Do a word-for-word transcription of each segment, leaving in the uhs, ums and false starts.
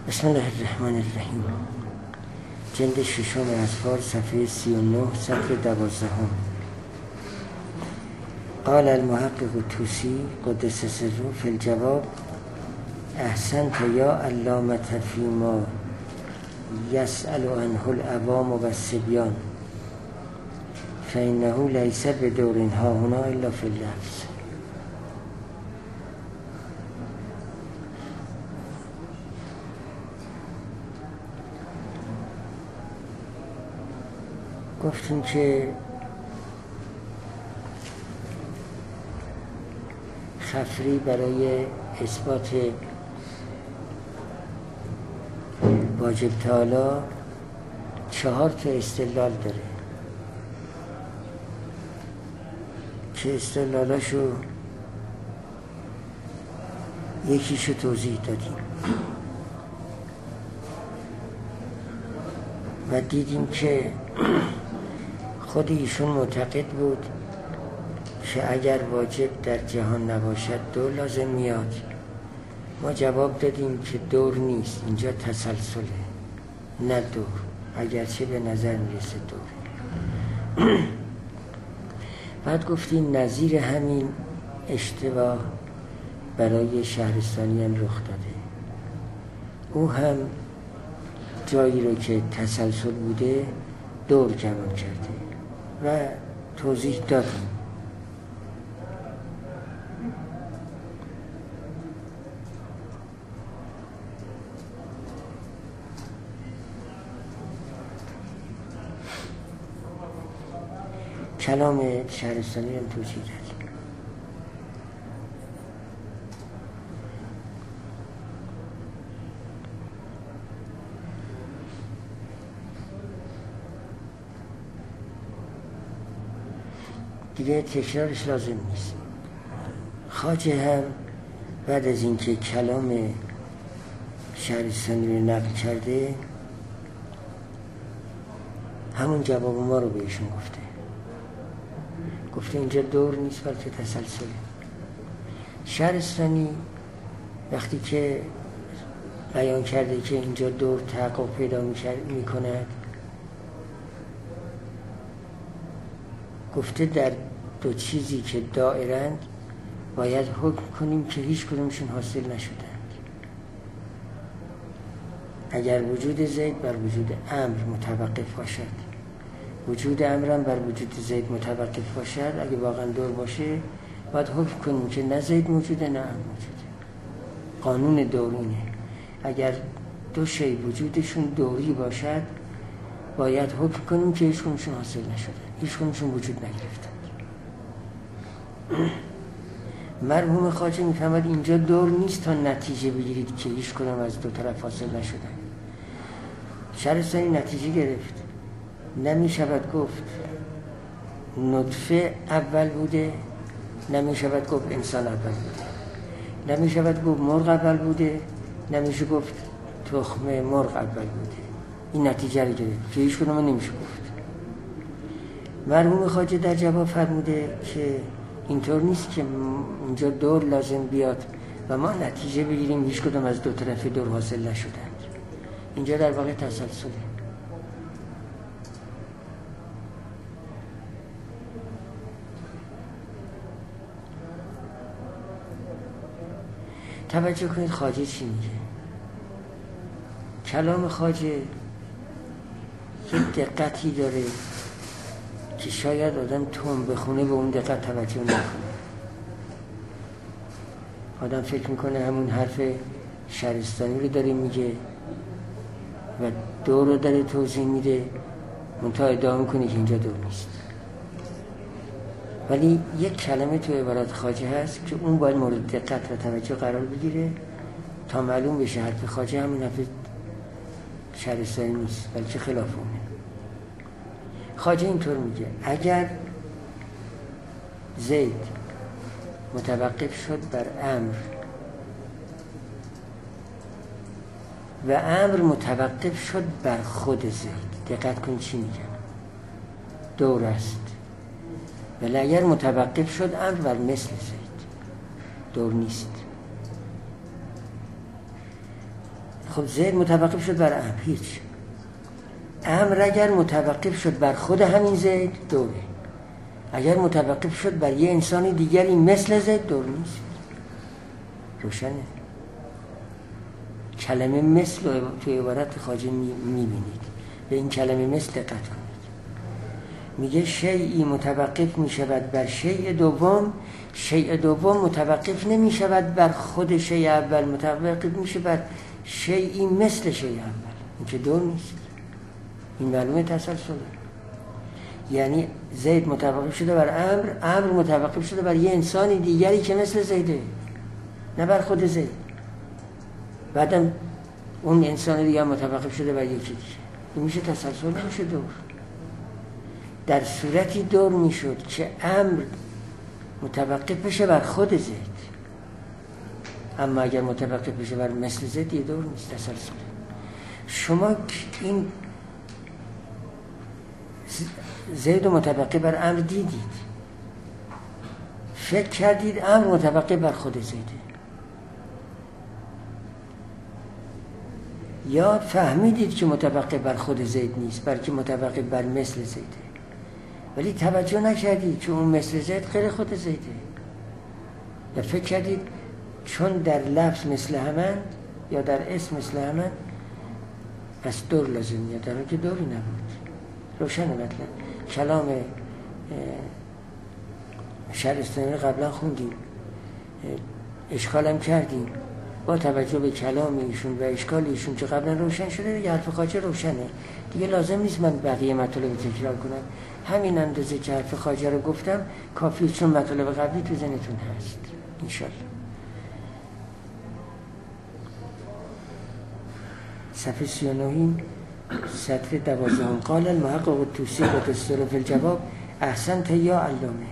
بسم الله الرحمن الرحیم. جلد ششم اذکار صفحه سی و نه سطر دوازدهم. قال المحقق الطوسی قدس سره فی الجواب: احسنت یا علامة فیما یسأل عنه العوام و الصبیان فانه لیس بدور ها هنا الا فی اللفظ. گفتیم که خفری برای اثبات واجب تعالی چهار تا استدلال داره که استدلالاشو یکیشو توضیح دادیم و دیدیم که خود ایشون معتقد بود که اگر واجب در جهان نباشد دور لازم میاد. ما جواب دادیم که دور نیست، اینجا تسلسله نه دور، اگرچه به نظر میرسه دور. بعد گفتیم نظیر همین اشتباه برای شهرستانی هم رخ داده. او هم جایی رو که تسلسل بوده دور جمع کرده و توضیح دادیم. کلام شهرستانی هم توضیح دادیم. دیگه تکرارش لازم نیست. خواجه هم بعد از اینکه کلام شهرستانی رو نقل کرده همون جواب ما رو بهشون گفته. گفته اینجا دور نیست بلکه تسلسله. شهرستانی وقتی که بیان کرده که اینجا دور تحقق پیدا می کند گفته در دو چیزی که دائرند باید حکم کنیم که هیچ کدومشون حاصل نشدند. اگر وجود زید بر وجود امر متوقف باشد، وجود امرم بر وجود زید متوقف باشد، اگه واقعا دور باشه باید حکم کنیم که نه زید موجوده نه امر موجوده. قانون دورینه. اگر دو شی وجودشون دوری باشد باید حکم کنیم که هیچ کدومشون حاصل نشده، هیچ کدومشون وجود نگرفتند. مرحوم خواجه میفهمد اینجا دور نیست تا نتیجه بگیرید که هیچ کدوم از دو طرف حاصل نشدن. شهرستانی نتیجه گرفت. نمی شود گفت نطفه اول بوده، نمی شود گفت انسان اول بوده، نمی شود گفت مرغ اول بوده، نمیشه گفت تخم مرغ اول بوده. این نتیجه رو گرفت که هیچ کدوم نمیشه گفت. مرحوم خواجه در جواب فرموده که اینطور نیست که اینجا دور لازم بیاد و ما نتیجه بگیریم هیچ کدوم از دو طرف دور حاصل نشدند. اینجا در واقع تسلسله. توجه کنید خواجه چی میگه. کلام خواجه یک دقتی داره که شاید آدم تون بخونه به اون دقت توجه نکنه. آدم فکر میکنه همون حرف شهرستانی رو داره میگه و دور رو داره توضیح میده، منتها ادعا میکنه که اینجا دور نیست. ولی یک کلمه تو عبارات خواجه هست که اون باید مورد دقت و توجه قرار بگیره تا معلوم بشه حرف خواجه همین حرف شهرستانی نیست بلکه خلاف اونه. خواجه اینطور میگه اگر زید متوقف شد بر امر و امر متوقف شد بر خود زید، دقت کن چی میگم، دور است. ولی اگر متوقف شد امر بر مثل زید، دور نیست. خب زید متوقف شد بر امر، هیچ. امر اگر متوقف شد بر خود همین زید دوره، اگر متوقف شد بر یه انسان دیگری مثل زید دور نیست. روشنه؟ کلمه مثل رو توی عبارت خواجه میبینید. به این کلمه مثل دقت کنید. میگه شیئی متوقف میشود بر شیء دوم، شیء دوم متوقف نمیشود بر خود شیء اول، متوقف میشه بر شیئی مثل شیء اول. این که دور نیست. این معلومه تسلسله. یعنی زید متوقف شده بر امر، امر متوقف شده بر یه انسان دیگری که مثل زیده، نه بر خود زید. بعدم اون انسان دیگه متوقف شده بر یکی دیگه. این میشه تسلسل، نمیشه دور. در صورتی دور میشد که امر متوقف بشه بر خود زید، اما اگر متوقف بشه بر مثل زید یه دور نیست، تسلسل. شما این زید متوقف بر امر دیدید، فکر کردید امر متوقف بر خود زیده، یا فهمیدید که متوقف بر خود زید نیست بلکه متوقف بر مثل زیده، ولی توجه نکردید که اون مثل زید غیر خود زیده، یا فکر کردید چون در لفظ مثل همند یا در اسم مثل همند پس دور لازم میاد، در حالی که دوری نبود. روشن مطلب. کلام شهرستانی رو قبلا خوندیم، اشکالم کردیم. با توجه به کلام ایشون و اشکال ایشون که قبلا روشن شده، دیگه حرف خواجه روشنه دیگه، لازم نیست من بقیه مطالب تکرار کنم. همین اندازه که حرف خواجه رو گفتم کافیه، چون مطالب قبلی تو ذهنتون هست انشالله. صفحه سی و نه سطر دوازدهم. قال المحقق الطوسی و دستور فی الجواب احسنت یا علامه.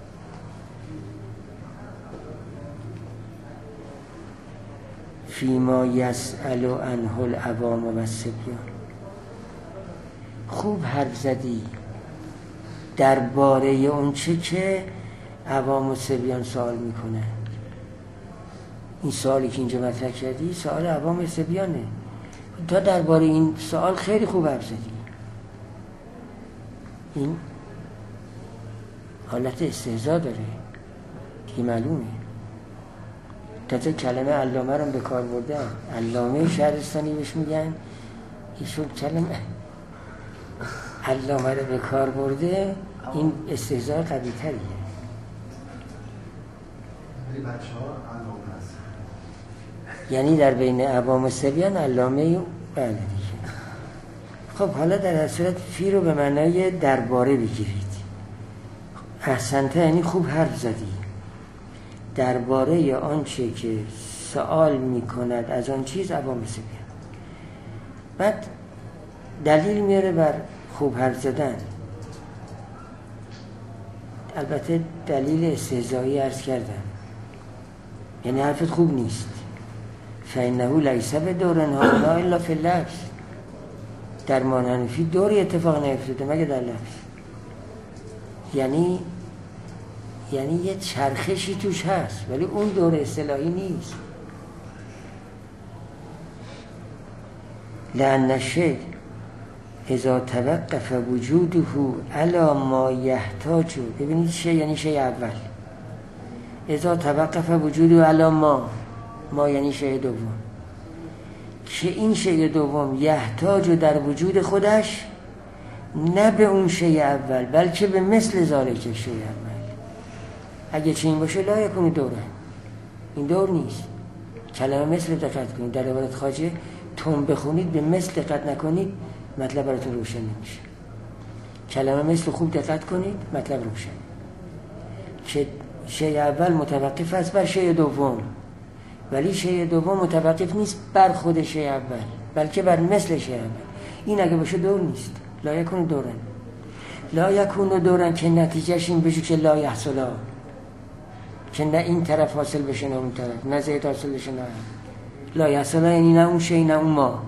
فیما یسأل عنه العوام و الصبیان. خوب حرف زدی درباره اون چه که عوام و صبیان سوال میکنه. این سوالی که اینجا مطرح کردی سوال عوام و صبیانه. تا درباره این سوال خیلی خوب حرف زدی. این حالت استهزا داره دیگه، معلومه. تازه کلمه علامه رو به کار بردن، علامه شهرستانی بهش میگن، ایشون کلمه علامه رو به کار برده، این استهزا قوی تریه. یعنی در بین عوام و صبیان علامه و بله دیگه. خب حالا در هر صورت فی رو به معنای درباره بگیرید. احسنته یعنی خوب حرف زدی درباره آنچه که سوال میکند از آن چیز عوام صبیان. بعد دلیل میاره بر خوب حرف زدن، البته دلیل استهزایی عرض کردم، یعنی حرفت خوب نیست. فإنه لیس بدور هؤلاء الا فی اللفظ. در مانحنفی دوری اتفاق نیفتاده مگه در لفظ. یعنی یعنی یه چرخشی توش هست ولی اون دور اصطلاحی نیست. لأن الشیء اذا توقف وجوده علی ما یحتاج. ببینید شیء یعنی شیء اول، اذا توقف وجوده علی ما، ما یعنی شیء دوم، که این شیء دوم یحتاج در وجود خودش نه به اون شیء اول بلکه به مثل ذالک شیء اول. اگه چنین باشه لا یکون دوره، این دور نیست. کلمه مثل دقت کنید، در عبارت خواجه تون بخونید به مثل دقت نکنید مطلب براتون روشن نمیشه. کلمه مثل خوب دقت کنید مطلب روشن. که شیء اول متوقف است بر شیء دوم، ولی شیء دوم متوقف نیست بر خود شیء اول بلکه بر مثل شیء اول. این اگه باشه دور نیست. لا یکون دورن، لا یکون دورن که نتیجهش این بشه که لا یحصلا، که نه این طرف حاصل بشه نه اون طرف، نه زید حاصل بشه نه لا یحصلا، یعنی نه اون شیء نه اون ما.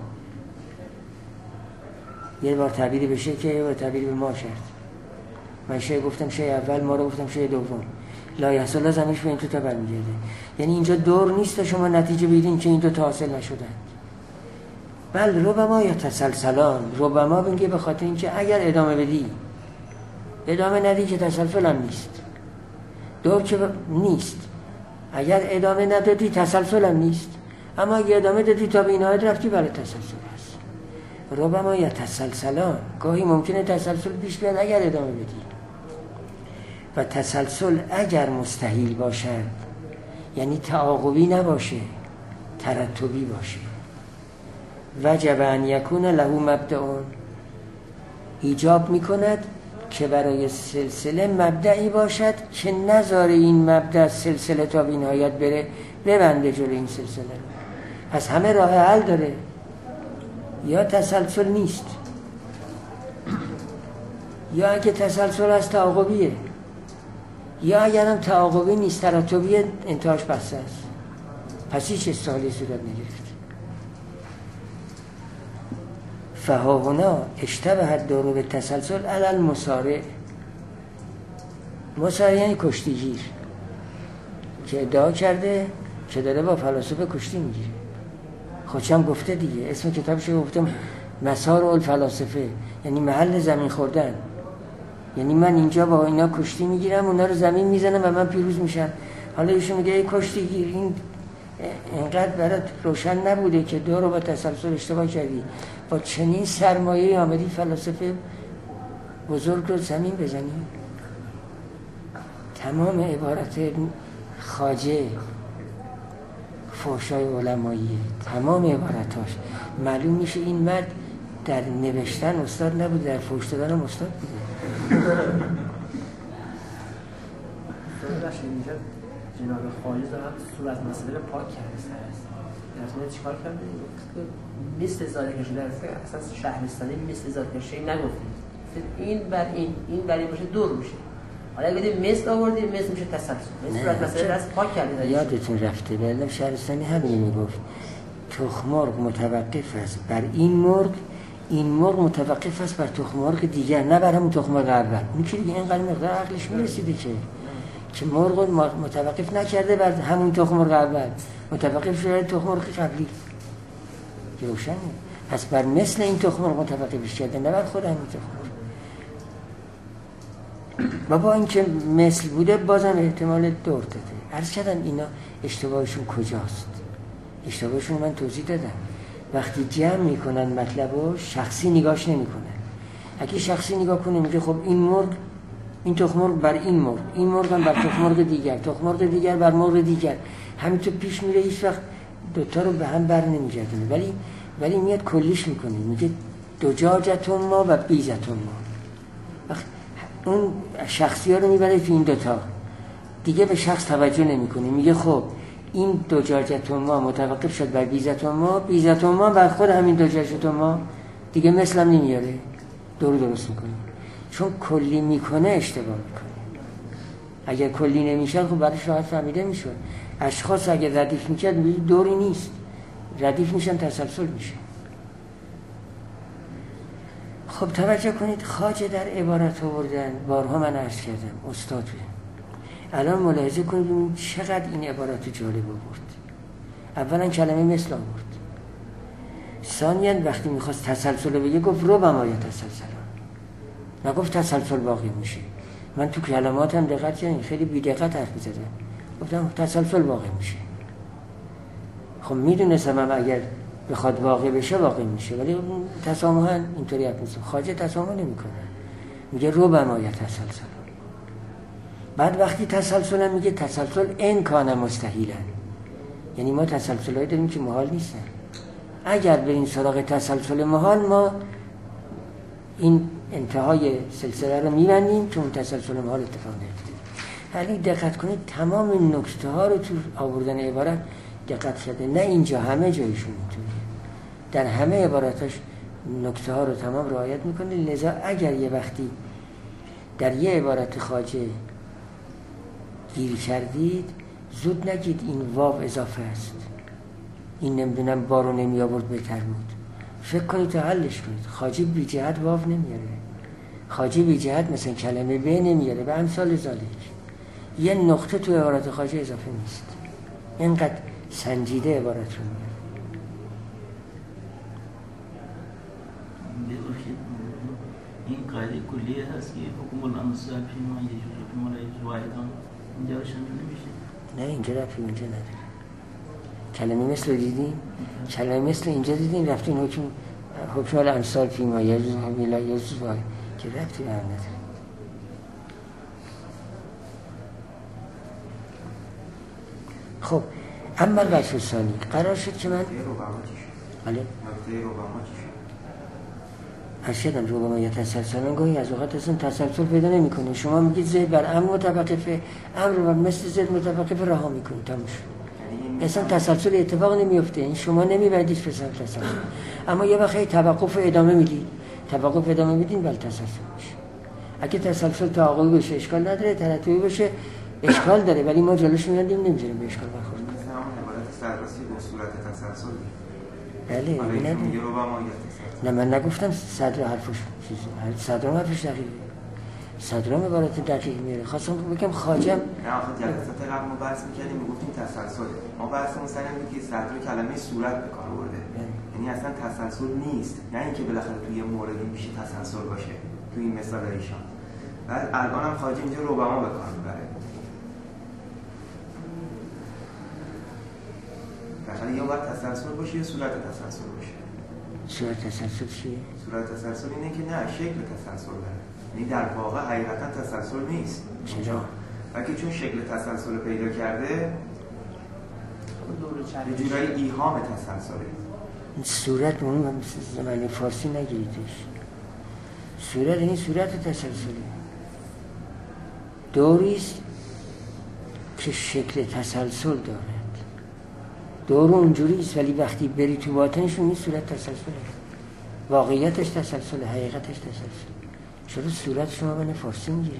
یه بار تعبیری بشه که یه بار تعبیری به ما شد. من شیء گفتم شیء اول، ما رو گفتم شیء دوم. لا یحصلا زمینش به این تو تا برمیگرده. یعنی اینجا دور نیست تا شما نتیجه بگیرین که این دو تا حاصل نشدن. بل ربما یا تسلسلان، ربما بگه به خاطر اینکه اگر ادامه بدی، ادامه ندی که تسلسل هم نیست، دور که نیست، اگر ادامه ندادی تسلسل هم نیست، اما اگر ادامه دادی تا به نهایت رفتی برای تسلسل هست. ربما یا تسلسلان، گاهی ممکنه تسلسل پیش بیاد اگر ادامه بدی، و تسلسل اگر مستحیل باشد، یعنی تعاقبی نباشه، ترتبی باشه، وجب ان یکون له مبدأ، ایجاب میکند که برای سلسله مبدعی باشد که نذاره این مبدأ سلسله تا به نهایت بره، ببنده جلو این سلسله. پس همه راه حل داره، یا تسلسل نیست، یا اگه تسلسل از تعاقبیه، یا اگر هم تعاقبی نیست ترتبیه، انتهاش بسته است، پس هیچ استحاله صورت نگرفت. فهاهنا اشتبه الدار به تسلسل علی المسارع. مسارع یعنی کشتیگیر که ادعا کرده که داره با فلاسفه کشتی میگیره. خودشم گفته دیگه، اسم کتابش گفتم مسار الفلاسفه، یعنی محل زمین خوردن، یعنی من اینجا با اینا کشتی میگیرم، اونا رو زمین میزنم و من پیروز میشم. حالا ایشون میگه ای کشتیگیر، این اینقدر برات روشن نبوده که دو رو با تسلسل اشتباه کردی، با چنین سرمایه آمدی فلاسفه بزرگ رو زمین بزنی. تمام عبارت خواجه فحشای علماییه، تمام عبارتاش معلوم میشه این مرد در نوشتن استاد نبود، در فحش دادن هم استاد بوده. اینجا جناب خواجه دارن صورت مسئله رو پاک کرده است. یعنی چیکار کرده؟ مثل زاده کشیده است، اصلا شهرستانی مثل زاده کشیده نگفتید. این بر این این برای باشه دور میشه. حالا اگه مثل آوردیم مثل میشه تسلسل. مثل صورت مسئله رو پاک کرده. یادتون رفته بله شهرستانی همین میگفت تخم مرغ متوقف است بر این مرغ، این مرغ متوقف است بر تخم مرغ دیگر، نه بر همون تخم مرغ اول. اون که دیگه اینقدر مقدار عقلش میرسیده که که مرغ متوقف نکرده بر همون تخم مرغ اول، متوقف شده تخم مرغ قبلی. روشنه. پس بر مثل این تخم مرغ متوقفش کرده، نه بر خود همین تخم مرغ. و با اینکه مثل بوده بازم احتمال دور داده. عرض کردم اینا اشتباهشون کجاست؟ اشتباهشون من توضیح دادم. وقتی جمع میکنن مطلبو شخصی نگاش نمیکنن. اگه شخصی نگاه کنه میگه خب این مرغ، این تخم مرغ بر این مرغ، این مرغ هم بر تخم مرغ دیگر، تخم مرغ دیگر بر مرغ دیگر، همینطور پیش میره، هیچ وقت دوتا رو به هم بر نمیگردونه. ولی ولی میاد کلیش میکنه، میگه دجاجتون ما و بیزتون ما. اون شخصی ها رو میبره تو این دوتا، دیگه به شخص توجه نمیکنه، میگه خب این دجاجتون ما متوقف شد بر بیزتون ما، بیزتون ما بر خود همین دجاجتون ما، دیگه مثلم نمیاره، دور درست میکنه. چون کلی میکنه اشتباه میکنه. اگر کلی نمیشه خب برایش راحت فهمیده میشه. اشخاص اگر ردیف میکرد دوری نیست، ردیف میشن تسلسل میشه. خب توجه کنید خواجه در عبارت آوردن بارها من عرض کردم استاد بود. الان ملاحظه کنید ببینید چقدر این عبارات جالب آورد. اولا کلمه مثل آورد، ثانیاً وقتی میخواست تسلسل بگه گفت ربما یا تسلسل، نگفت تسلسل باقی میشه. من تو کلماتم دقت کردم، خیلی بی دقت حرف می‌زدم، گفتم تسلسل باقی میشه. خب میدونستم هم اگر بخواد واقع بشه واقع میشه، ولی تسامحاً اینطوری حرف می‌زنه. خواجه تسامح نمی‌کنه، میگه ربما یا تسلسل. بعد وقتی تسلسل میگه تسلسل ان کان مستحیلا، یعنی ما تسلسلایی داریم که محال نیستن. اگر بریم سراغ تسلسل محال ما این انتهای سلسله رو میبندیم چون تسلسل محال اتفاق نیفتاد. ولی دقت کنید تمام این نکته ها رو تو آوردن عبارت دقت شده، نه اینجا همه جایشون اینطوریه، در همه عباراتش نکته ها رو تمام رعایت میکنه. لذا اگر یه وقتی در یه عبارت خواجه گیر کردید زود نگید این واو اضافه است، این نمیدونم بارو نمی آورد بهتر بود. فکر کنید تا حلش کنید. خواجه بی جهت واو نمیاره، خواجه بی جهت مثلا کلمه به نمیاره و امثال ذالک. یه نقطه تو عبارت خواجه اضافه نیست، اینقدر سنجیده عبارت رو میاره. این قاعده کلیه هست که حکم الامثال فیما یجوز فیما لا یجوز واحدان اینجا شامل نمیشه؟ نه اینجا رفتی اینجا نداره. کلمه مثل دیدیم، کلمه مثل اینجا دیدیم رفتین حکم حکم الامثال فیما یجوز فیما لا یجوز واحد که رفتی هم نداره. خب اما الوجه ثانی قرار شد که من بله اشیدم ربما یا تسلسل گاهی از اوقات اصلا تسلسل پیدا نمی کنه. شما میگید زید بر امر متوقفه، امر و مثل زید متوقفه رها میکنید تموم شد. اصلا تسلسل اتفاق نمیفته. این شما نمیبردید به سمت تسلسل، اما یه وقتی توقف ادامه میدید، توقف ادامه میدین بل تسلسل میشه. اگه تسلسل تعاقبی بشه اشکال نداره، ترتیبی بشه اشکال داره، ولی ما جلوش میادیم نمیذاریم به اشکال بخوره. مثلا همون عبارت سرراسی به صورت تسلسل. بله این میگه رو با ما نه من نگفتم صدر حرفش چیزی، صدر حرفش دقیقه، صدر هم عبارت دقیق میاره. خواستم بگم خاجم نه آخه جلسات قبل ما بحث میکردیم میگفتیم تسلسل، ما بحثمون سر این بود که صدر کلمه صورت به کار برده، یعنی اصلا تسلسل نیست، نه اینکه بالاخره توی یه موردی میشه تسلسل باشه توی این مثال ایشان. بعد الان هم خواجه اینجا ربما به کار میبره. بالاخره یا باید تسلسل باشه یا صورت تسلسل باشه. صورت تسلسل چیه؟ صورت تسلسل اینه که نه شکل تسلسل داره، یعنی در واقع حقیقتا تسلسل نیست. چرا؟ بلکه چون شکل تسلسل پیدا کرده یه جورایی ایهام تسلسله. صورت اون هم زمانی فارسی نگیریدش. صورت این صورت تسلسله، دوریست که شکل تسلسل دارد. دور اونجوری است ولی وقتی بری تو باطنشون این صورت تسلسله، واقعیتش تسلسله، حقیقتش تسلسله. چرا صورت شما بین فارسی میگیرید؟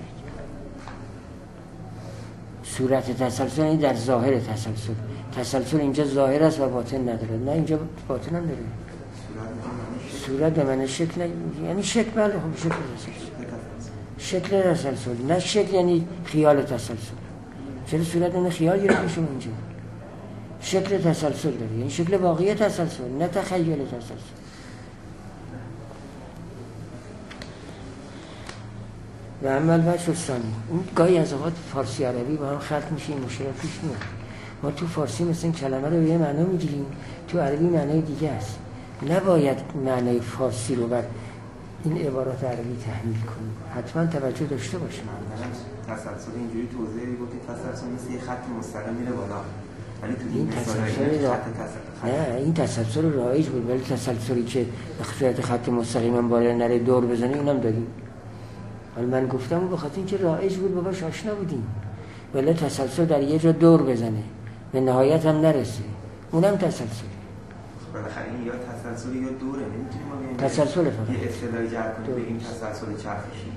صورت تسلسل یعنی در ظاهر تسلسل. تسلسل اینجا ظاهر است و باطن نداره. نه اینجا باطن هم داره. صورت به معنی شکل یعنی شکل، بله خب شکل تسلسل، شکل تسلسل، نه شکل یعنی خیال تسلسل. چرا صورت یعنی خیال گرفته شما اینجا؟ شکل تسلسل داره، یعنی شکل واقعی تسلسل، نه تخیل تسلسل. و اما الوجه ثانی، اون گاهی از اوقات فارسی عربی با هم خلط میشه، این مشکل پیش میاد. ما تو فارسی مثلا این کلمه رو به یه معنا میگیریم، تو عربی معنای دیگه است. نباید معنای فارسی رو بر این عبارات عربی تحمیل کنیم، حتما توجه داشته باشیم. تسلسل اینجوری توضیحی گفتید تسلسل مثل یه خط مستقیم میره بالا، ولی تو این تسلسل را... نه این تسلسل رایج بود، ولی تسلسلی که به صورت خط مستقیم هم بالا نره دور بزنه اینم داریم. ولی من گفتم به خاطر اینکه رایج بود باهاش آشنا بودیم، ولی تسلسل در یه جا دور بزنه به نهایت هم نرسه اونم تسلسل. بالاخره این یا تسلسل یا دوره، نمیتونیم ما بگیم تسلسل فقط یه اصطلاحی جعل کنیم بگیم تسلسل چرخشی.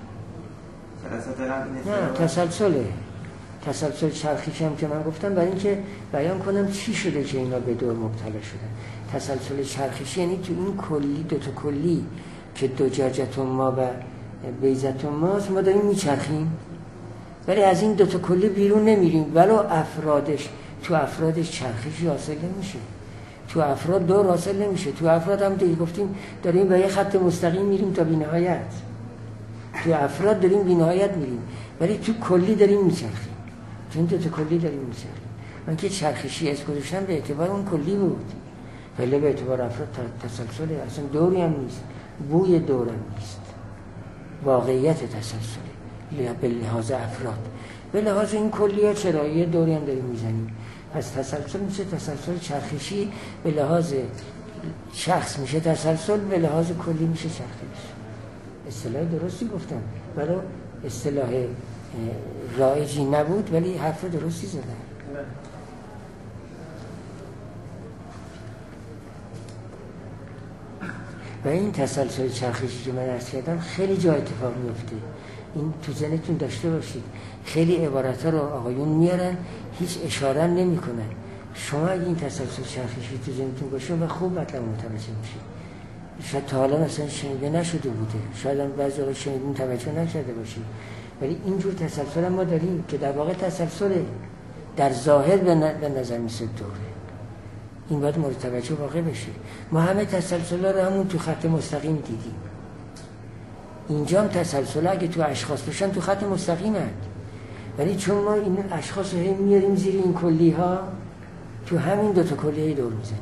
نه تسلسله، تسلسل چرخشی هم که من گفتم برای اینکه بیان کنم چی شده که اینا به دور مبتلا شدن. تسلسل چرخشی یعنی تو این کلی دو تا کلی که دو جاجتون ما و بیزتون ماست ما داریم میچرخیم، ولی از این دو تا کلی بیرون نمیریم، ولو افرادش تو افرادش چرخشی حاصل نمیشه، تو افراد دور حاصل نمیشه. تو افراد هم دیگه گفتیم داریم به یه خط مستقیم میریم تا بی‌نهایت، تو افراد داریم بی‌نهایت میریم، ولی تو کلی داریم میچرخیم، چون دو تا کلی داریم میچرخیم. من که چرخشی از گذاشتم به اعتبار اون کلی بود، ولی به اعتبار افراد تسلسله، اصلا دوری هم نیست، بوی دور هم نیست، واقعیت تسلسله به لحاظ افراد. به لحاظ این کلیه چرا یه دوری هم داریم میزنیم، پس تسلسل میشه تسلسل چرخشی، به لحاظ شخص میشه تسلسل، به لحاظ کلی میشه چرخشی. اصطلاح درستی گفتم، ولی اصطلاح رایجی نبود، ولی حرف درستی زدن. و این تسلسل چرخشی که من عرض کردم خیلی جا اتفاق میفته، این تو ذهنتون داشته باشید. خیلی عبارت ها رو آقایون میارن هیچ اشاره نمی کنن. شما اگه این تسلسل چرخشی تو ذهنتون باشه و خوب مطلب متوجه میشید. شاید تا حالا مثلا شنیده نشده بوده، شاید هم بعضی وقت شنیدین توجه نکرده باشید، ولی اینجور تسلسل ما داریم که در واقع تسلسل در ظاهر به نظر میسه دوره. این باید مورد توجه واقع بشه. ما همه تسلسل ها رو همون تو خط مستقیم دیدیم، اینجا هم تسلسل اگه تو اشخاص باشن تو خط مستقیم هست، ولی چون ما این اشخاص رو میاریم زیر این کلی ها، تو همین دوتا کلیه دور میزنیم.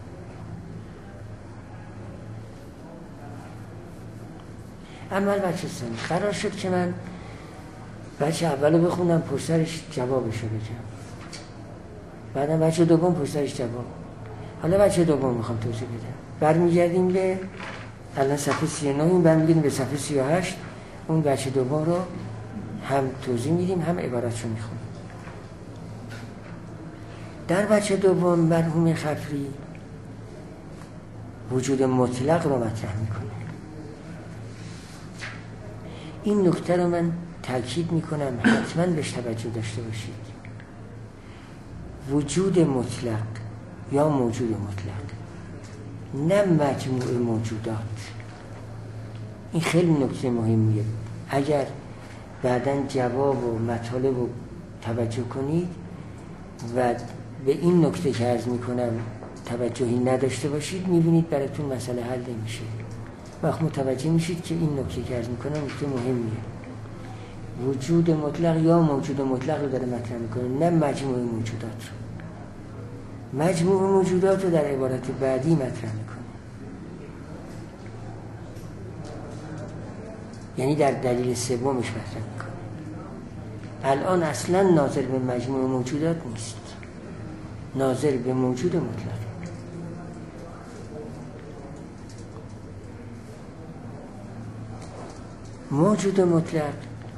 اما بچه سنی قرار شد که من بچه اولو بخونم پشترش جوابشو بگم، بعدم بچه دوم پشترش جواب. حالا بچه دوم میخوام توضیح بدم. برمیگردیم به الان صفحه سی و نه، این برمیگردیم به صفحه سی و هشت. اون بچه دوم رو هم توضیح میدیم هم عبارتشو میخونیم. در بچه دوم مرحوم خفری وجود مطلق رو مطرح میکنه. این نکته رو من تاکید میکنم حتما بهش توجه داشته باشید. وجود مطلق یا موجود مطلق، نه مجموع موجودات. این خیلی نکته مهمیه. اگر بعداً جواب و مطالب رو توجه کنید و به این نکته که عرض میکنم توجهی نداشته باشید، میبینید براتون مسئله حل نمیشه. وقت متوجه میشید که این نکته که عرض میکنم نکته مهمیه. وجود مطلق یا موجود مطلق رو داره مطرح میکنه، نه مجموع موجودات رو. مجموع موجودات رو در عبارت بعدی مطرح میکنه، یعنی در دلیل سومش مطرح میکنه. الان اصلا ناظر به مجموع موجودات نیست، ناظر به موجود مطلق. موجود مطلق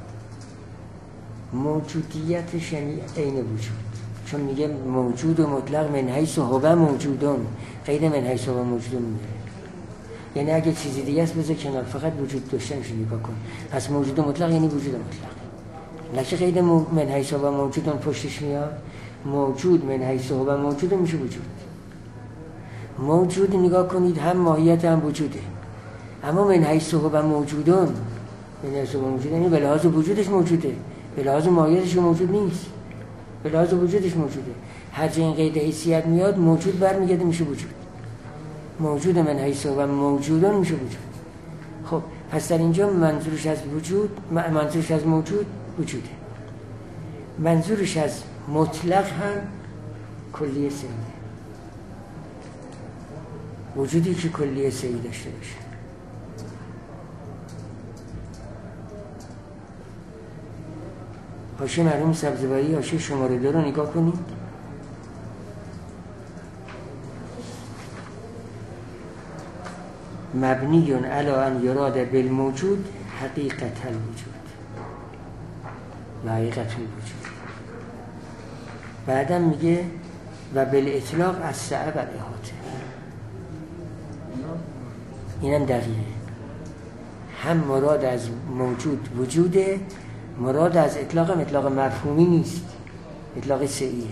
موجودیتش یعنی عین وجود، چون میگه موجود و مطلق من حیث هو موجودون، غیر من حیث هو موجودون میگه. یعنی اگه چیزی دیگه است بذار کنار، فقط وجود داشتنش رو نگاه کن. پس موجود مطلق یعنی وجود مطلق، لکه غیر من حیث هو موجودون پشتش میاد. موجود من حیث هو موجود میشه وجود. موجود نگاه کنید هم ماهیت هم وجوده، اما من حیث هو موجودون، من حیث هو موجود یعنی به لحاظ وجودش موجوده، به لحاظ ماهیتش موجود نیست، به لحاظ وجودش موجوده. هر جا این قید حیثیت میاد موجود برمیگرده میشه وجود. موجود من حیث هو موجودون میشه وجود. خب پس در اینجا منظورش از وجود، منظورش از موجود وجوده، منظورش از مطلق هم کلیه سعی، وجودی که کلیه سعی داشته باشه. حاشیه مرحوم سبزواری، حاشیه شماره دو رو نگاه کنید. مبنی علی ان یراد بالموجود حقیقت الوجود و حقیقت الوجود. بعدم میگه و بالاطلاق از سعه و احاطه. اینم دقیقه. هم مراد از موجود وجوده، مراد از اطلاق هم اطلاق مفهومی نیست، اطلاق سعیه،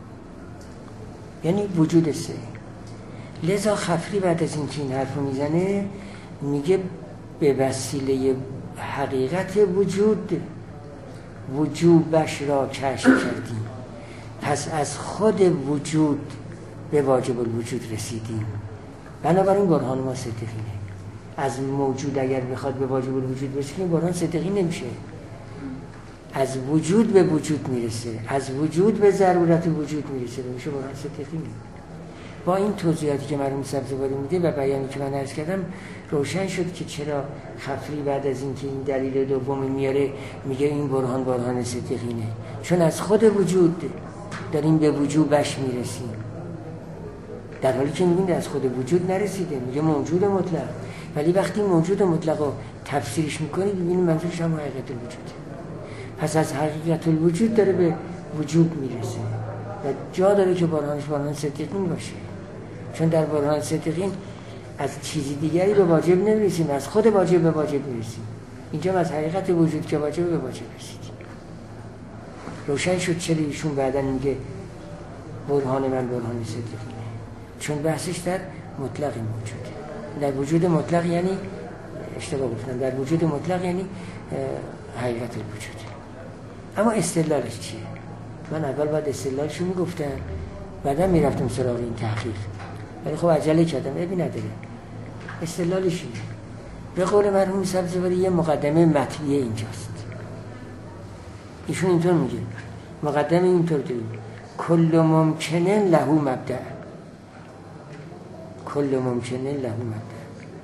یعنی وجود سعی. لذا خفری بعد از این که این حرف رو میزنه میگه به وسیله حقیقت وجود وجوبش را کشف کردیم، پس از خود وجود به واجب الوجود رسیدیم. بنابراین برهان ما صدقینه. از موجود اگر بخواد به واجب الوجود برسه برهان صدقی نمیشه. از وجود به وجود میرسه، از وجود به ضرورت وجود میرسه، میشه برهان صدقی. با این توضیحاتی که مرحوم سبزواری میده و بیانی که من عرض کردم روشن شد که چرا خفری بعد از این که این دلیل دومی میاره میگه این برهان برهان صدقینه، چون از خود وجود داریم به وجوبش میرسیم، در حالی که میبینید از خود وجود نرسیده. میگه موجود مطلق، ولی وقتی موجود مطلق رو تفسیرش میکنید ببینید منظورش هم حقیقت الوجود. پس از حقیقت الوجود داره به وجود میرسه و جا داره که برهانش برهان صدقین باشه، چون در برهان صدقین از چیزی دیگری به واجب نمیرسیم، از خود واجب به واجب میرسیم. اینجا از حقیقت وجود که واجب به واجب رسیدیم. روشن شد چرا ایشون بعدن میگه برهان من برهان صدقینه، چون بحثش در مطلق موجوده. در وجود مطلق یعنی اشتباه گفتم، در وجود مطلق یعنی حقیقت الوجود. اما استدلالش چیه؟ من اول باید استدلالشو میگفتم، بعدا میرفتم سراغ این تحقیق، ولی خب عجله کردم، ابی نداره. استدلالش اینه، به قول مرحوم سبزواری یه مقدمه مطبیعه اینجاست. ایشون اینطور میگه، مقدمه اینطور داریم: کل ممکنه له مبدأ، کل ممکنه له مبدأ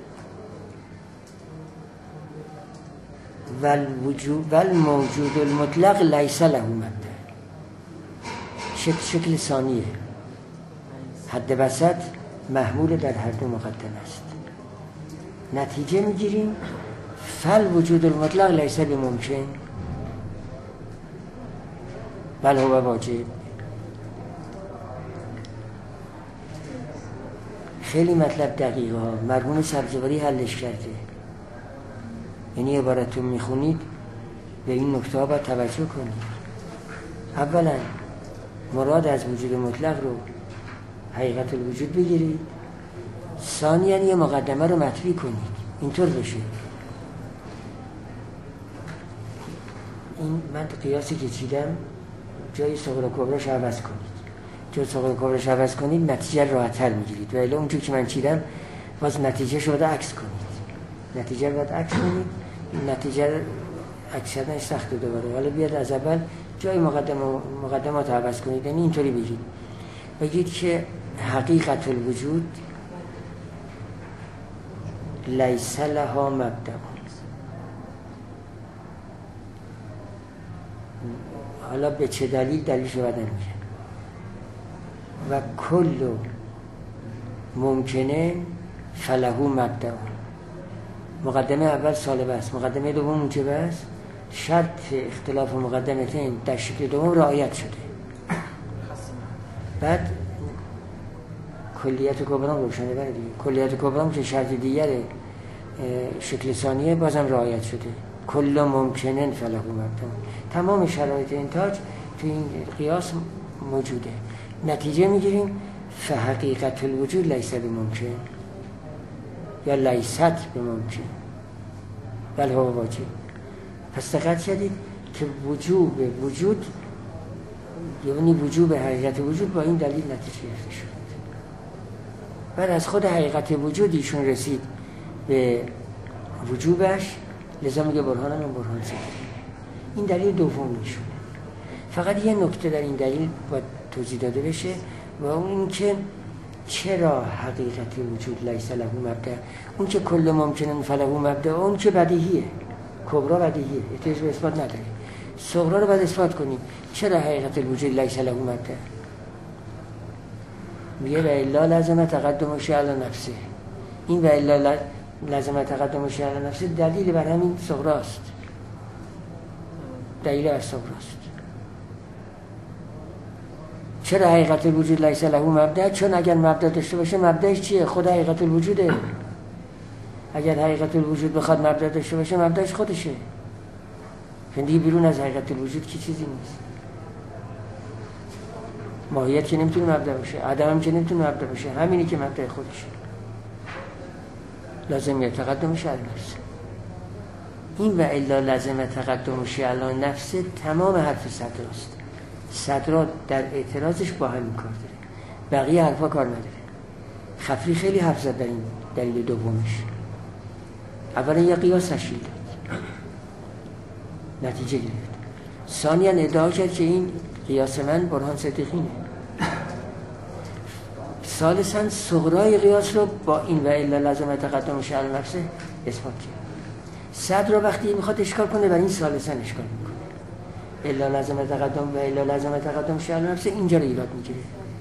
والوجود والموجود المطلق لیس له مبدأ. شکل شکل ثانیه، حد وسط محمول در هر دو مقدمه است. نتیجه میگیریم فالوجود المطلق لیس بممکن بل هو واجب. خیلی مطلب دقیقه ها مرحوم سبزواری حلش کرده. یعنی عبارت رو میخونید به این نکته ها باید توجه کنید. اولا مراد از وجود مطلق رو حقیقت الوجود بگیرید، ثانیاً یه مقدمه رو مطبوع کنید اینطور بشه. این من قیاسی که چیدم جای صغرا کبراش عوض کنید، جای صغرا کبراش عوض کنید نتیجه راحت‌تر میگیرید، و الا اونجور که من چیدم باز نتیجه شو باید عکس کنید، نتیجه رو باید عکس کنید. نتیجه عکس کردنش سخته دوباره. حالا بیاد از اول جای مقدمه مقدمات عوض کنید، یعنی اینطوری بگید بگید که حقیقت الوجود لیس لها مبدأ. حالا به چه دلیل دلیلش رو بعداً میگه. و کل ممکنه فله مبدأ. مقدمه اول سالبه است، مقدمه دوم موجبه است. شرط اختلاف مقدمتین در شکل دوم رعایت شده. بعد کلیت کبرام روشنه بره دیگه. کلیت کبرام که شرط دیگر شکل ثانیه بازم رعایت شده. کل ممکنن فله مبدأ. تمام شرایط انتاج تو این قیاس موجوده. نتیجه میگیریم فحقیقت الوجود لیس بممکن یا لیست بممکن بل هو واجب. پس دقت کردید که وجوب وجود یعنی وجوب حقیقت وجود با این دلیل نتیجه گرفته شد. بعد از خود حقیقت وجود ایشون رسید به وجوبش، لذا میگه برهان من برهان سید. این دلیل دوم ایشون. فقط یه نکته در این دلیل باید توضیح داده بشه و اون این که چرا حقیقت وجود لیس له مبدأ. اون که کل ممکنن فله مبدأ اون که بدیهیه، کبرا بدیهیه، احتیاج به اثبات نداره. صغرا رو باید اثبات کنیم. چرا حقیقت الوجود لیس له مبدأ؟ میگه و الا لازم تقدم شیء علی نفسه. این و الا لازم تقدم شیء علی نفسه دلیل بر همین صغراست، دلیل بر صغراست. چرا حقیقت الوجود لیس له مبدأ؟ چون اگر مبدأ داشته باشه مبدأش چیه؟ خود حقیقت الوجوده. اگر حقیقت الوجود بخواد مبدأ داشته باشه مبدأش خودشه. دیگه بیرون از حقیقت الوجود که چیزی نیست. ماهیت که نمیتونه مبدأ باشه، عدم هم که نمیتونه مبدأ باشه، همینی که مبدأ خودشه. لازم تقدمش علی نفسه. این و الا لازم تقدمش علی نفسه تمام حرف صدراست. صدرا در اعتراضش با همین کار داره، بقیه حرفا کار نداره. خفری خیلی حرف زد در این دلیل دومش. اولا یه قیاس تشکیل داد، نتیجه گرفت. ثانیاً ادعا کرد که این قیاس من برهان صدیقینه. ثالثاً صغرای قیاس رو با این و الا لازم تقدمش علی نفسه اثبات کرد. صدر وقتی میخواد اشکال کنه بر این ثالثاً اشکال میکنه. الا لازم تقدم و الا لازم تقدمش علی نفسه اینجا رو ایراد میگیره.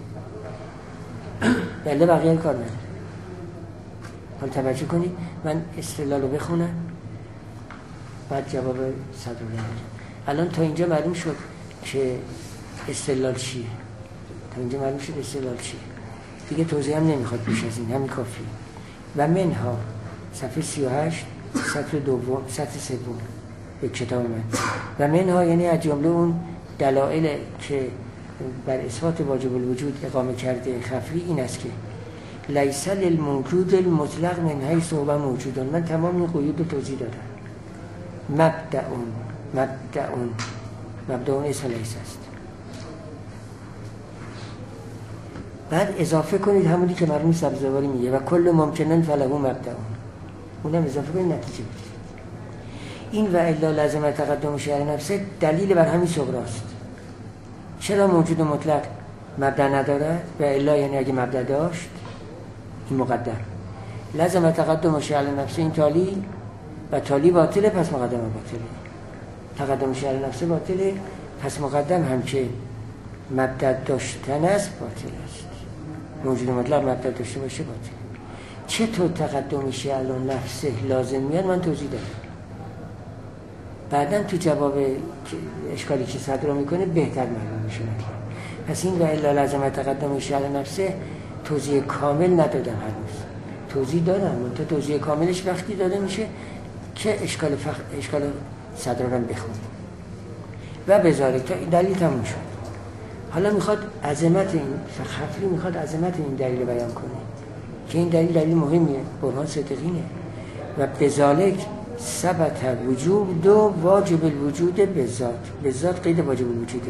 بله بقیه کار نداره. حال توجه کنید من استدلال رو بخونم بعد جواب صدر رو بدم. الان تا اینجا معلوم شد که استدلال چیه. تا اینجا معلوم شد استدلال چیه. دیگه توضیح هم نمیخواد بیش از این، همین کافیه. و منها صفحه سی و هشت سطر دوم سطر سوم به کتاب من. و منها یعنی از جمله اون دلایل که بر اثبات واجب الوجود اقامه کرده خفری این است که لیس للموجود المطلق من حیث هو موجود. من تمام این قیود رو توضیح دادم. مبدأ مبدأ مبدأ اسم لیس است. بعد اضافه کنید همونی که مرحوم سبزواری میگه و کل ممکنن فله مبدأ. اونم اضافه کنید نتیجه بدید. این و الا لازم تقدم شرع نفسه دلیل بر همین صغراست. چرا موجود مطلق مبدا ندارد؟ و الا یعنی اگه مبدا داشت این مقدر لازم تقدم شرع نفسه این تالی و تالی باطله پس مقدم باطله. تقدم شرع نفسه باطله پس مقدم هم که مبدا داشتن است باطل است. موجود مطلق مبدا داشته باشه باطل. چطور تقدم شرع نفسه لازم میاد من توضیح دادم. بعداً تو جواب اشکالی که صدر رو میکنه بهتر معلوم میشه. پس این و الا لازم تقدم شرع نفسه توضیح کامل ندادم هنوز. توضیح دادم منتها توضیح کاملش وقتی داده میشه که اشکال فخ... اشکال صدر رو بخونیم و بذاره تا دلیل تموم شد. حالا میخواد عظمت این خفری میخواد عظمت این دلیل بیان کنه که این دلیل دلیل مهمیه، برهان صدقینه و بذالک ثبت وجود دو واجب الوجود بذات. بذات قید واجب الوجوده.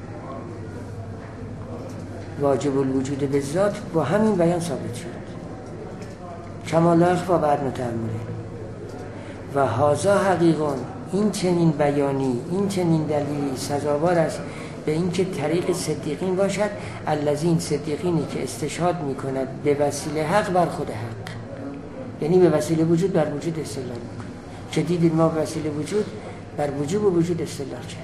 واجب الوجود بذات با همین بیان ثابت شد. کما لا اخفا بعد متأمله و هازا حقیقون این چنین بیانی این چنین دلیلی سزاوار است به اینکه طریق صدیقین باشد الذین صدیقینی که استشهاد میکند به وسیله حق بر خود حق، یعنی به وسیله وجود بر وجود استدلال میکنه. چه دیدید ما به وسیله وجود بر وجوب و وجود استدلال کردیم.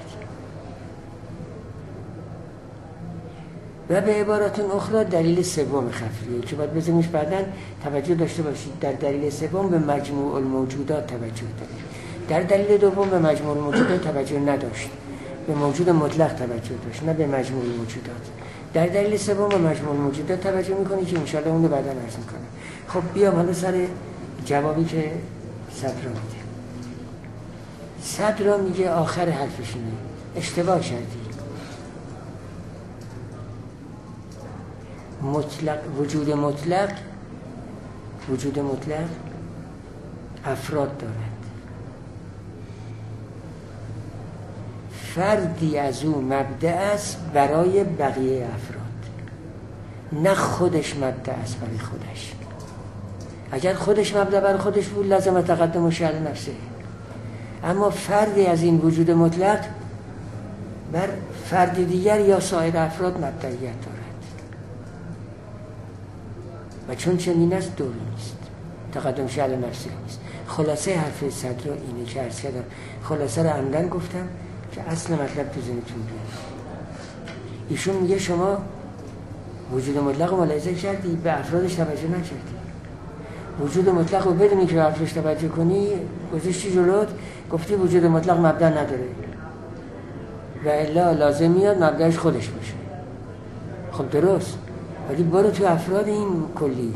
و به عبارت اخرى دلیل سوم خفریه که باید بزنیش بعداً توجه داشته باشید. در دلیل سوم به مجموع الموجودات توجه دارید. در دلیل دوم به مجموع الموجودات توجه نداشت، به موجود مطلق توجه داشت نه به مجموع الموجودات. در دلیل سوم به مجموع الموجودات توجه میکنی که انشاءالله اون رو بعداً عرض میکنم. خب بیام حالا سر جوابی که صدر میده. صدر میگه آخر حرفش اینه اشتباه کردی. مطلق وجود مطلق وجود مطلق افراد دارد. فردی از او مبدأ است برای بقیه افراد، نه خودش مبدأ است برای خودش. اگر خودش مبدأ برای خودش بود لازم تقدم شرع نفسه، اما فردی از این وجود مطلق بر فرد دیگر یا سایر افراد مبدئیت دارد و چون چنین است دور نیست، تقدم شرع نفسه نیست. خلاصه حرف صدر اینه که عرض کردم. خلاصه رو عمدن گفتم که اصل مطلب تو ذهنتون بیاد. ایشون میگه شما وجود مطلق رو ملاحظه کردی به افرادش توجه نکردی. وجود مطلق رو بدونی که به افرادش توجه کنی گذاشتی جلوت، گفتی وجود مطلق مبدا نداره و الا لازم میاد مبداش خودش باشه. خب درست، ولی برو تو افراد این کلی،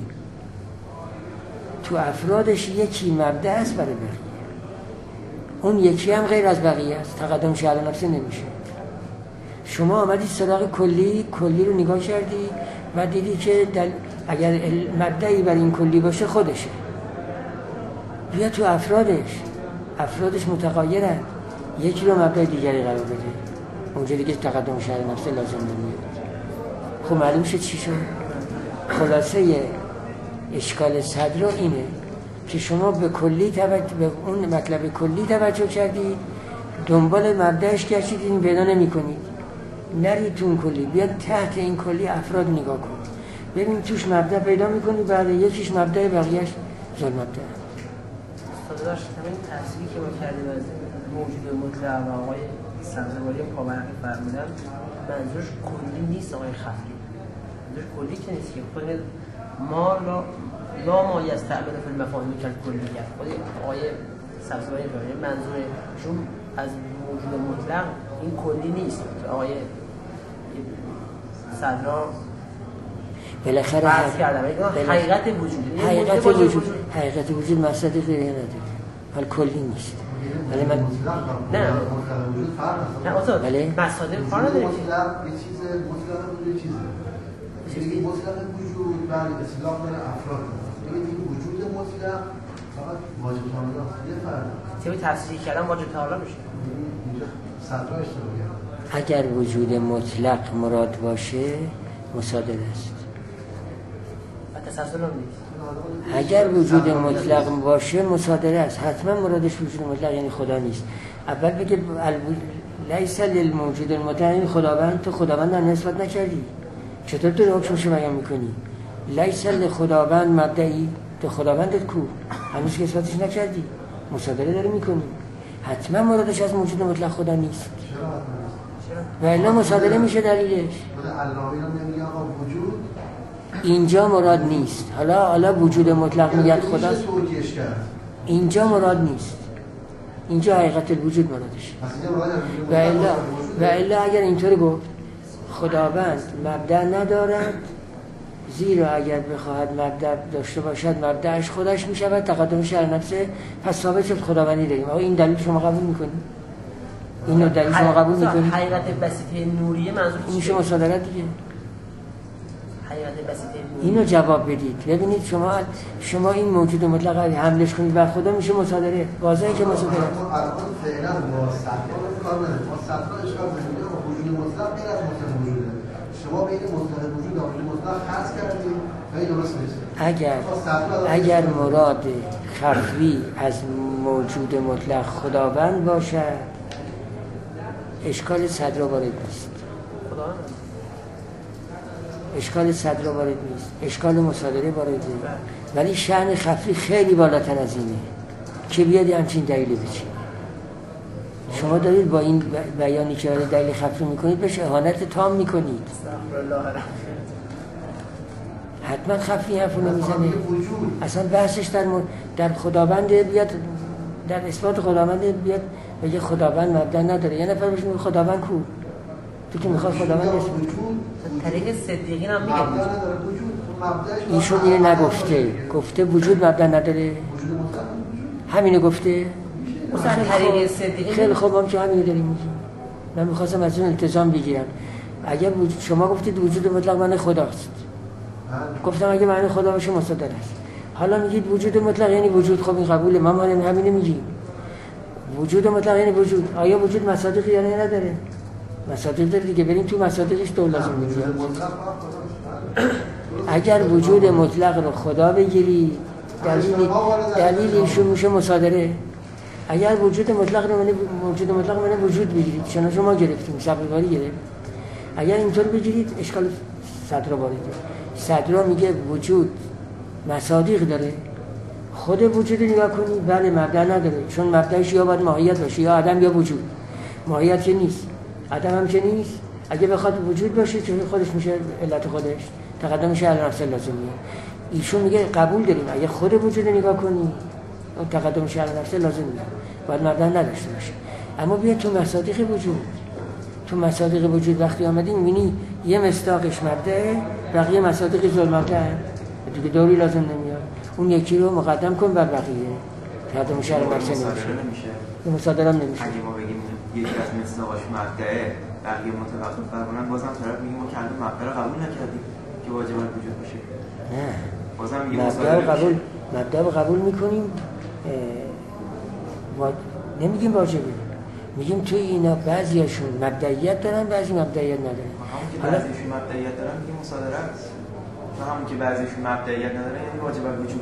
تو افرادش یکی مبدا است برای بقیه، اون یکی هم غیر از بقیه است، تقدم شرع نفسه نمیشه. شما آمدی سراغ کلی کلی رو نگاه کردی و دیدی که دل... اگر مبدایی بر این کلی باشه خودشه، بیا تو افرادش، افرادش متغیرن، یکی رو مبدای دیگری قرار بده، اونجا دیگه تقدم شرع نفسه لازم نمیاد. خب معلوم شد چی شد؟ خلاصه اشکال صدر اینه که شما به کلی توجه، به اون مطلب کلی توجه کردی، دنبال مبدأش گشتید، این پیدا نمی کنید، نرید تو اون کلی، بیاد تحت این کلی افراد نگاه کن، ببین توش مبدأ پیدا میکنی، بعد یکیش مبدأ بقیهش زل مبدأ. داشت همین تحصیلی که ما کردیم از موجود مطلق و آقای سبزواری پاورقی فرمودن منظورش کلی نیست آقای خفری، منظورش کلی که نیست که خود ما لا لا ما یستعمل فی المفاهیم کلیه. خود آقای سبزواری فرمودن منظورشون از موجود مطلق این کلی نیست که آقای صدرا بالاخره بحث کردم حقیقت وجود حقیقت وجود حقیقت وجود مقصد غیره نداره، حال کلی نیست. ولی من نه نه استاد بله مصادر کار نداره که یه چیز مطلق بود، یه چیزه چیزی مطلق وجود بر اصطلاح داره افراد. ببینید وجود مطلق فقط واجب تعالی یه فرد طبی تفسیر کردن واجب تعالی میشه. اینجا صدر اشتباه کرد. اگر وجود مطلق مراد باشه مصادر است و تسلسل هم نیست. اگر وجود مطلق باشه مصادره است. حتما مرادش وجود مطلق یعنی خدا نیست. اول بگه لیس للموجود المطلق یعنی خداوند. تو خداوند هم نسبت نکردی، چطور تو حکمش رو بیان میکنی؟ لیس لخداوند مبدئی، تو خداوندت کو هنوز که اثباتش نکردی، مصادره داری میکنی. حتما مرادش از موجود مطلق خدا نیست و الا مصادره میشه دلیلش. اینجا مراد نیست. حالا حالا وجود مطلق میگه خدا، اینجا مراد نیست. اینجا حقیقت الوجود مرادش. و الا و الا اگر اینطوری گفت خداوند مبدأ ندارد، زیرا اگر بخواهد مبدأ داشته باشد مبدأش خودش میشود، تقدم شر نفسه، پس ثابت شد خداوندی داریم. آقا این دلیل شما قبول میکنید؟ اینو دلیل شما قبول میکنید؟ حقیقت بسیطه نوریه منظور این میشه مصادره دیگه. حقیقت بسیطه نوریه اینو جواب بدید. ببینید شما شما این موجود مطلق حملش کنید بر خدا میشه مصادره. واضحه که مصادره. الان فعلا با سطح کار نداره. ما سطح اشکال نداره. وجود مطلق غیر از مطلق وجوده. شما بین مطلق وجود و وجود مطلق حذف کردید و درست نیست. اگر اگر مراد خفی از موجود مطلق خداوند باشد اشکال صدر وارد نیست. اشکال صدر وارد نیست. اشکال مصادره وارد نیست. ولی شأن خفی خیلی بالاتر از اینه که بیادی همچین دلیلی بچینی. شما دارید با این بیانی که دلیل خفی میکنید بهش اهانت تام میکنید. حتما خفی حرفو نمیزنه. اصلا بحثش در م... در خداوند بیاد، در اثبات خداوند بیاد بگه خداوند مبدأ نداره. یه نفر بهش میگه خداوند کو؟ تو که میخواد خداوند اسم طریق صدیقین هم میگه ایشون اینو نگفته، گفته وجود مبدأ نداره. همینو گفته. مثلا طریق صدیقین خیلی خوب، هم که همینو داریم میگیم. من میخواستم از اون التزام بگیرم. اگر شما گفتید وجود مطلق معنی خداست، گفتم اگه معنی خدا باشه مصادره است. حالا میگید وجود مطلق یعنی وجود. خب این قبوله، ما هم همینو میگیم. وجود مطلق یعنی وجود. آیا وجود مصادیقی یا نداره؟ مصادیق داره دیگه. بریم تو مصادیقش دو لازم میگیم. اگر وجود مطلق رو خدا بگیری دلیل دلیل ایشون میشه مصادره. اگر وجود مطلق رو معنی وجود مطلق معنی وجود بگیرید، چون شما گرفتیم صبرباری گرفت. اگر اینطور بگیرید اشکال صدر وارده. صدر میگه وجود مصادیق داره. خود وجود نگاه کنی بله مبدأ نداره، چون مبدأش یا باید ماهیت باشه یا عدم یا وجود. ماهیت که نیست، عدم هم که نیست. اگه بخواد وجود باشه چون خودش میشه علت خودش، تقدمش علی نفس لازمیه. ایشون میگه قبول داریم اگه خود وجود نگاه کنی تقدمش علی نفس لازمیه، باید مبدأ نداشته باشه. اما بیا تو مصادیق وجود، تو مصادیق وجود وقتی آمدیم می‌بینی یه مصداقش مبدأه، بقیه مصادیق ذل مبدأه، دیگه دوری لازم نمیاد. اون یکی رو مقدم کن بر بقیه، تقدم شرع نفس نمیشه. این مصادره نمیشه. اگه ما بگیم یکی از مصداقش مبدأه، بقیه متوقف فرمونن، بازم طرف میگه ما کلمه مبدأ رو قبول نکردیم که واجب وجود باشه. نه. بازم میگه مبدأ رو قبول مبدأ رو قبول می‌کنیم. ما نمیگیم واجبه. میگیم توی اینا بعضیاشون مبدئیت دارن، بعضی مبدئیت ندارن. همون که بعضیشون مبدئیت دارن میگیم مصادره است. همون که بعضیشون مبدئیت ندارن یعنی واجب وجود.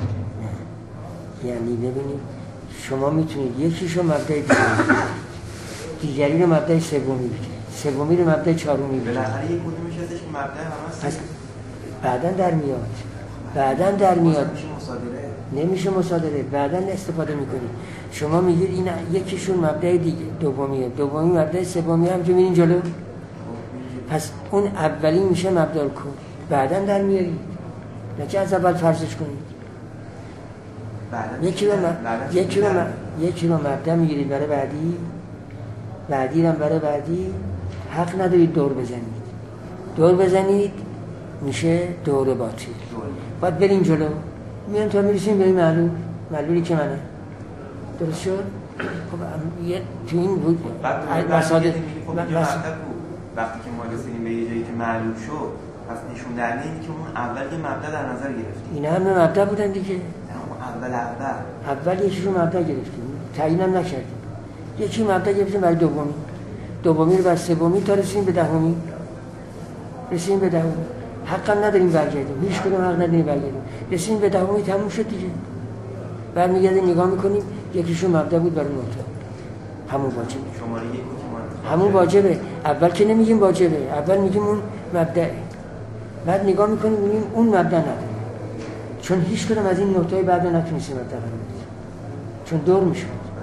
یعنی ببینید شما میتونید یکیشو مبدأ دیگری رو مبدأ سومی بگیرید، سومی رو مبدأ چهارمی بگیرید. بالاخره یک کدومش هستش که مبدأ همه است. بعداً در میاد. بعداً در میاد. میشه مصادره. نمیشه مصادره. بعداً استفاده میکنید. شما میگید این یکیشون مبدأ دیگه دومیه، دومی مبدأ سومی هم که میرین جلو. پس اون اولی میشه مبدأ الکل. بعداً در میارید. نه که از اول فرضش کنید. یکی رو م... یکی رو م... یکی رو مبدأ میگیرید برای بعدی، بعدی رو برای بعدی. حق ندارید دور بزنید. دور بزنید میشه دور باطل. باید بریم جلو. میان تا میرسیم به این معلول، معلولی که منه. درست شد؟ خب یه تو این بود مصادیق وقتی که ما رسیدیم به یه جایی که معلول شد، پس نشون دهنده اینه که اون اول یه مبدأ در نظر گرفتیم. اینا هم مبدأ بودن دیگه. اول اول اول یکیشون مبدأ گرفتیم، تعیینم نکردیم. یکی مبدأ گرفتیم برای دومی، دومی رو برای سومی تا رسیدیم به دهمی. رسیدیم به دهمی. حق نداریم برگردیم، هیچ کدوم حق نداریم برگردیم. رسیدیم به دهمی تموم شد دیگه. برمیگردیم نگاه میکنیم یکیشون مبدا بود برای نقطه. همون واجبه. شماره یک همون واجبه. اول که نمیگیم واجبه، اول میگیم اون مبدأه. بعد نگاه میکنیم میگیم اون مبدا نداره. چون هیچ کدوم از این نقطه‌های بعد نتونستیم مبدا قرار بدیم. چون دور میشد.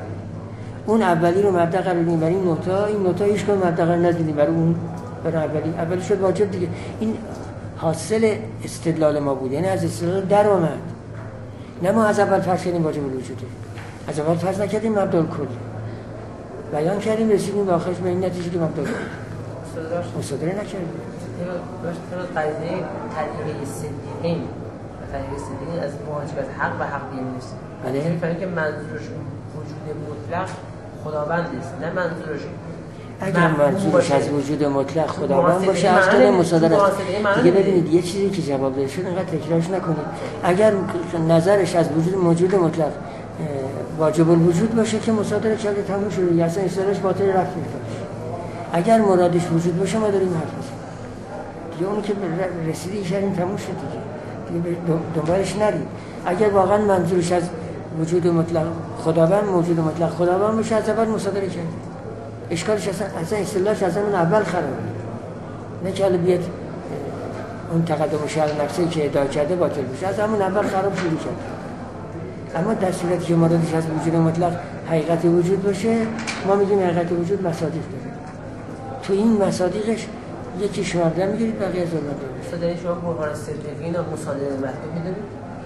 اون اولی رو مبدا قرار بدیم برای این نقطه، این نقطه هیچ کدوم مبدا قرار ندادیم برای اون برای اولی. اولی شد واجب دیگه. این حاصل استدلال ما بود، یعنی از استدلال در اومد. نه ما از اول فرض کردیم واجب الوجوده. از اول فرض نکردیم مبدا الکلی. بیان کردیم رسیدیم به آخرش به این نتیجه که مبدا مصادره نکردیم. باشه تو قاعده طریق صدیقین و طریق صدیقین از واجبات حق و حق میرسه. بله. یعنی فهمید که منظورش وجود مطلق خداوند است، نه منظورش اگر منظورش از وجود مطلق خداوند باشه اصلا مصادره است. دیگه ببینید یه چیزی که جواب داده شد اینقدر تکرارش نکنید. اگر نظرش از وجود موجود مطلق واجب الوجود باشه که مصادره کرده تموم شده، یا اصلا اصطلاحش باطل رفت میشه. اگر مرادش وجود باشه ما داریم حرف میزنیم دیگه. اون که رسیدی کردیم تموم شد دیگه، دیگه دنبالش نریم. اگر واقعا منظورش از وجود مطلق خداوند موجود مطلق خداوند باشه از اول مصادره کرد. اشکالش اصلا اصلا اصطلاحش اصلا من اول خرابه. نه که حالا بیاد اون تقدم شرع نفسی که ادعا کرده باطل بشه، از همون اول خراب شروع کرد. اما در صورتی که مرادش از وجود مطلق حقیقت وجود باشه ما میگیم حقیقت وجود مصادیق داره. تو این مصادیقش یکی شمارده میگیرید بقیه از علمت داره. مصادره شما برهان صدیقین و مصادره محدود میدونید؟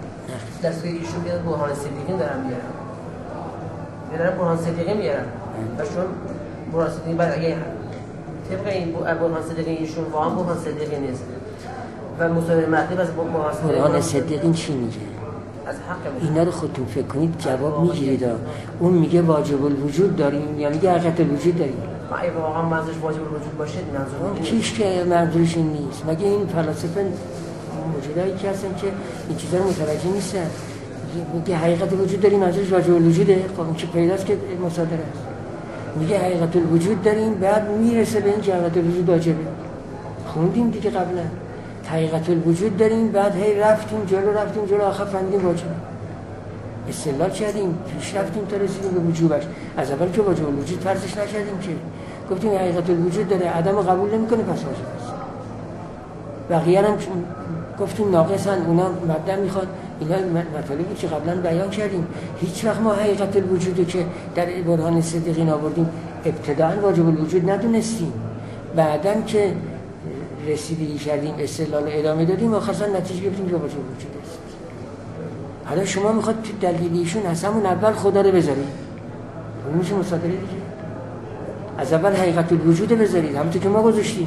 در سوی ایشون بیاد برهان صدیقین دارم میارم. میارم برهان صدیقین میارم. و شما برهان صدیقین بعد اگه طبق این برهان صدیقین ایشون واقعا برهان صدیقین نیست. و مصادره محدود از برهان صدیقین چی میگه؟ از حق اینا رو خودتون فکر کنید جواب میگیرید. اون میگه واجب الوجود داریم یا میگه حقیقت الوجود داریم؟ اگه واقعا منظورش واجب الوجود باشه منظور کیش که منظورش این نیست. مگه این فلاسفه موجودایی که هستن که این چیزا رو متوجه نیستن. میگه حقیقت الوجود داریم منظورش واجب الوجوده. خب این که پیداست که مصادره است. میگه حقیقت الوجود داریم بعد میرسه به این که حقیقت الوجود واجبه. خوندیم دیگه قبلا حقیقت الوجود داریم بعد هی رفتیم جلو رفتیم جلو آخر فهمیدیم واجبه. استدلال کردیم پیش رفتیم تا رسیدیم به وجوبش. از اول که واجب الوجود فرضش نکردیم که گفتیم حقیقت الوجود داره آدم قبول نمیکنه پس واجب است. بقیه هم گفتیم ناقصن اونا مبدا میخواد. اینا مطالبی که قبلا بیان کردیم. هیچ وقت ما حقیقت الوجودی که در برهان صدیقین آوردیم ابتداء واجب الوجود ندونستیم. بعدن که رسیدگی کردیم استدلال ادامه دادیم و خاصا نتیجه گرفتیم که واجب الوجود است. حالا شما میخواد تو دلیلیشون از همون اول خدا رو بذارید. اون میشه مصادره دیگه. از اول حقیقت الوجود بذارید همونطور که ما گذاشتیم.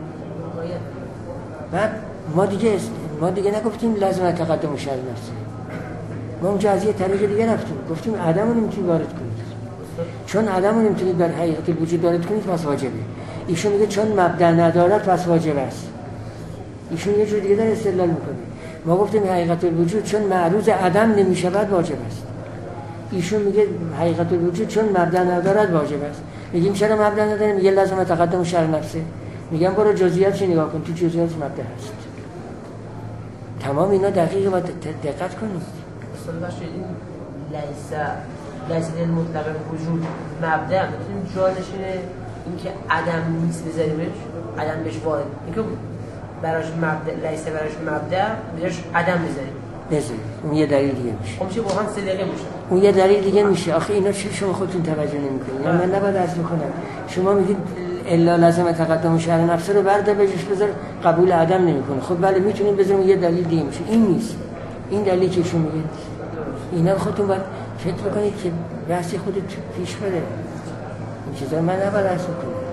بعد ما دیگه ما دیگه نگفتیم لازم تقدم شرع نفسه. ما اونجا از یه طریق دیگه رفتیم. گفتیم عدم رو نمیتونید وارد کنید. چون عدم رو نمیتونید بر حقیقت الوجود وارد کنید پس واجبه. ایشون میگه چون مبدا ندارد پس واجب است. ایشون یه جور دیگه داره استدلال میکنه. ما گفتیم حقیقت الوجود چون معروض عدم نمیشود واجب است. ایشون میگه حقیقت الوجود چون مبدا ندارد واجب است. میگیم چرا مبدا نداره؟ میگه لازم تقدم شرع نفسه. میگم برو جزئیاتش نگاه کن تو جزئیات مبدا هست. تمام اینا دقیق باید دقت کنید. اصلا باشه این لیس لیس المطلق وجود مبدا میتونیم جانشینه اینکه عدم نیست بذاریمش عدم بهش وارد اینکه براش مبدا لیس براش مبدا بهش عدم بذاریم بذاریم اون یه دلیل دیگه میشه. خب میشه برهان صدیقین میشه. اون یه دلیل دیگه میشه. آخه اینا چی شما خودتون توجه نمیکنید؟ من نباید عرض بکنم. شما میگید الا لازم تقدم شرع نفسه رو بردا بهش بذار قبول عدم نمیکنه. خب بله میتونید بذاریم یه دلیل دیگه میشه. این نیست. این دلیلی که شما میگید اینا خودتون باید فکر بکنید که بحث خودت پیش بره. این چیزا من نباید عرض بکنم.